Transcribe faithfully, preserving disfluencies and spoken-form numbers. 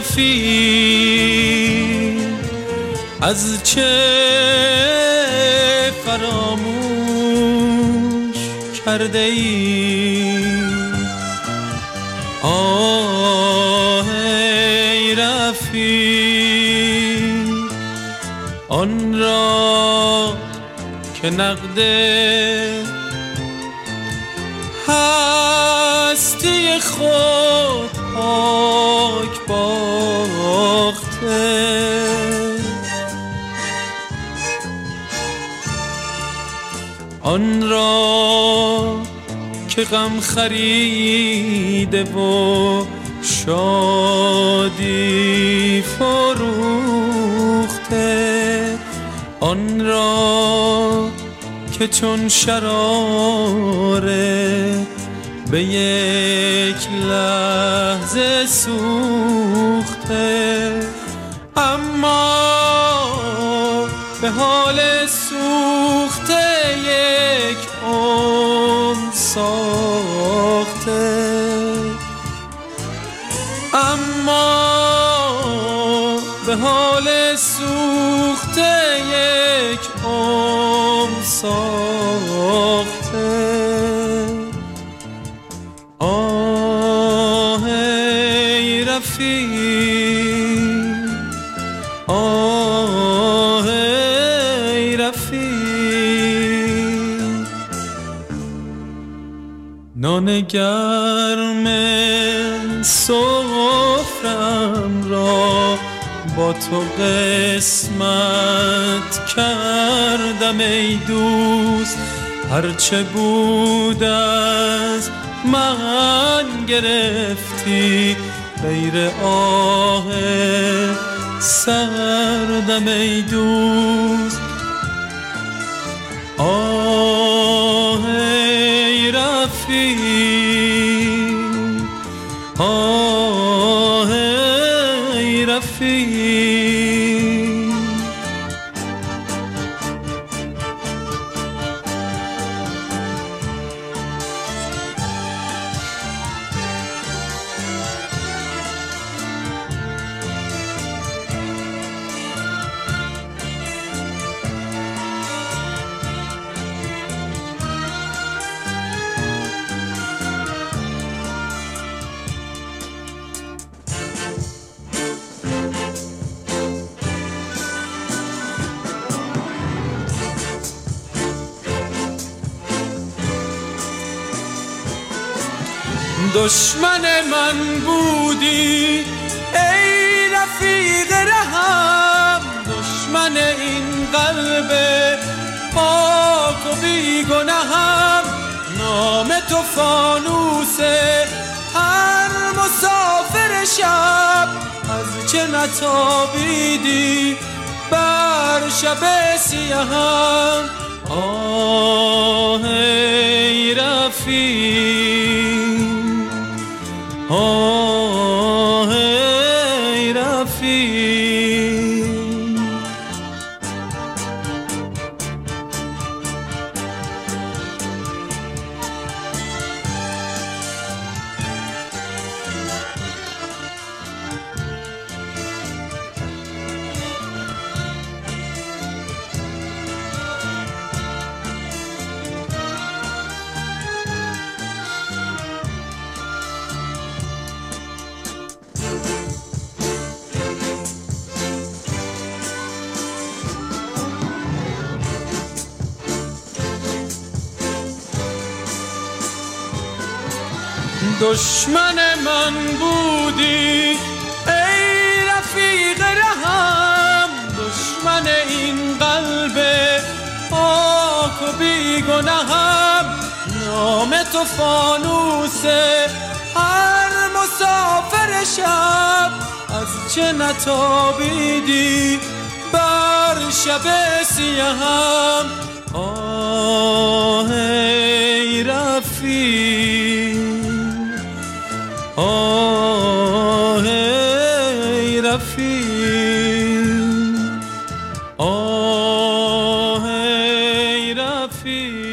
رفیق از چه فراموش کرده ای؟ آه ای رفیق آن را که نقد هستی خود پاک باخته، آن را که غم خریده و شادی فروخته، آن را که چون شراره به یک لحظه سوخته، اما به حال سوخته یک عمر ساخته، اما به حال سوخته یک عمر ساخته. آه ای رفیق آه ای رفیق نان گرم سفرم را با تو قسمت کردم ای دوست، هرچه بود از من گرفتی غیر آه سردم ای دوست. آه ای رفیق آه ای رفیق دشمن من بودی ای رفیق رهم، دشمن این قلب پاک و بی گناهم، نام تو فانوس هر مسافر شب، از چه نتابیدی بر شب سیاهم. آه ای رفیق آه ای رفیق دشمن من بودی ای رفیق رهم، دشمن این قلب پاک و بی گناهم، نام تو فانوس هر مسافر شب، از چه نتابیدی بر شب سیاهم. آه ای رفیق آه ای رفیق آه ای رفیق